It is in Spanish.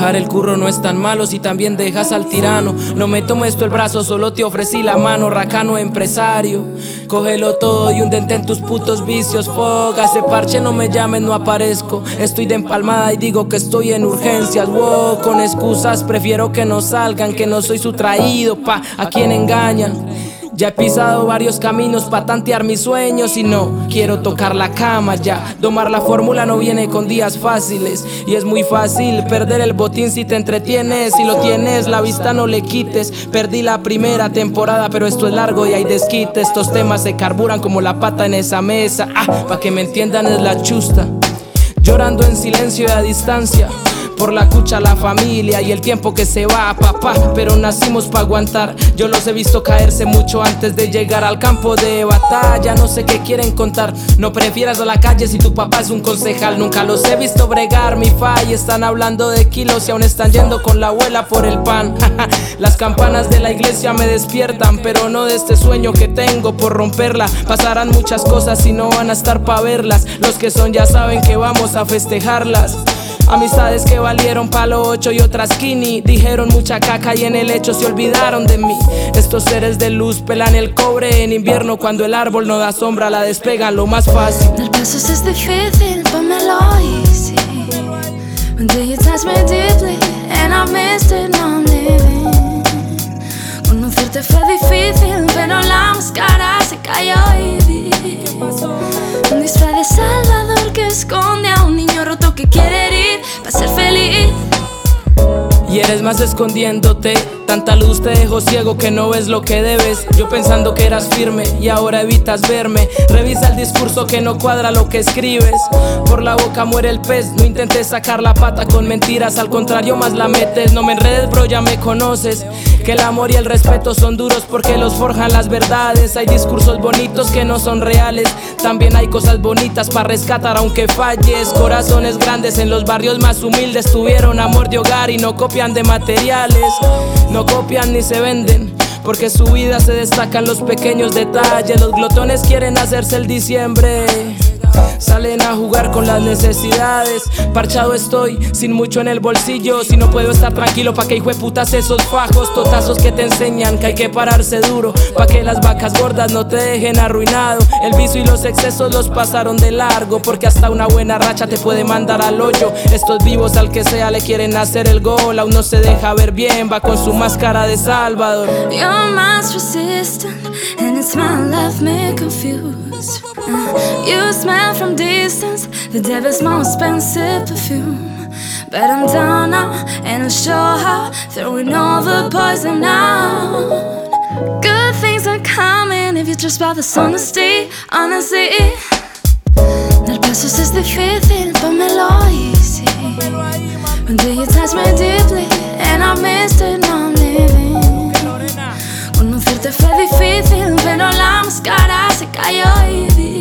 Dejar el curro no es tan malo si también dejas al tirano. No me tomes tú el brazo, solo te ofrecí la mano. Racano empresario, cógelo todo y hundente en tus putos vicios. Foga, ese parche no me llames, no aparezco. Estoy de empalmada y digo que estoy en urgencias. Wow, con excusas prefiero que no salgan, que no soy su traído, a quien engañan. Ya he pisado varios caminos pa' tantear mis sueños y no quiero tocar la cama ya. Domar la fórmula no viene con días fáciles y es muy fácil perder el botín si te entretienes. Si lo tienes, la vista no le quites. Perdí la primera temporada, pero esto es largo y hay desquite. Estos temas se carburan como la pata en esa mesa. Pa' que me entiendan es la chusta. Llorando en silencio y a distancia por la cucha, la familia y el tiempo que se va, papá. Pero nacimos pa' aguantar. Yo los he visto caerse mucho antes de llegar al campo de batalla. No sé qué quieren contar. No prefieras a la calle si tu papá es un concejal. Nunca los he visto bregar mi falla. Están hablando de kilos y aún están yendo con la abuela por el pan. Las campanas de la iglesia me despiertan, pero no de este sueño que tengo por romperla. Pasarán muchas cosas y no van a estar pa' verlas. Los que son ya saben que vamos a festejarlas. Amistades que valieron palo 8 y otras skinny. Dijeron mucha caca y en el hecho se olvidaron de mí. Estos seres de luz pelan el cobre en invierno. Cuando el árbol no da sombra la despegan lo más fácil. Dar pasos es difícil, pónmelo easy. One day you touched me deeply and I missed it, now I'm living. Conocerte fue difícil, pero la máscara se cayó y vi un disfraz de Salvador que esconde a un niño roto que quiere herir para ser feliz. Y eres más escondiéndote. Tanta luz te dejó ciego que no ves lo que debes. Yo pensando que eras firme y ahora evitas verme. Revisa el discurso que no cuadra lo que escribes. Por la boca muere el pez. No intentes sacar la pata con mentiras, al contrario más la metes. No me enredes bro, ya me conoces. Que el amor y el respeto son duros porque los forjan las verdades. Hay discursos bonitos que no son reales. También hay cosas bonitas para rescatar aunque falles. Corazones grandes en los barrios más humildes tuvieron amor de hogar y no copian de materiales. No copian ni se venden, porque su vida se destaca en los pequeños detalles. Los glotones quieren hacerse el diciembre. Salen a jugar con las necesidades. Parchado estoy, sin mucho en el bolsillo. Si no puedo estar tranquilo, pa' que hijueputas esos fajos. Totazos que te enseñan que hay que pararse duro, pa' que las vacas gordas no te dejen arruinado. El vicio y los excesos los pasaron de largo, porque hasta una buena racha te puede mandar al hoyo. Estos vivos al que sea le quieren hacer el gol. Aún no se deja ver bien, va con su máscara de Salvador. You're most resistant and it's my love me confused. You smell from distance the devil's most expensive perfume. But I'm down now and I'll show how, throwing all the poison out. Good things are coming if you trust by this honesty, honestly. Dar pasos es difícil, pónmelo easy. One day you touched me deeply and I missed it, now I'm living. Conocerte fue difícil, pero la máscara se cayó y vi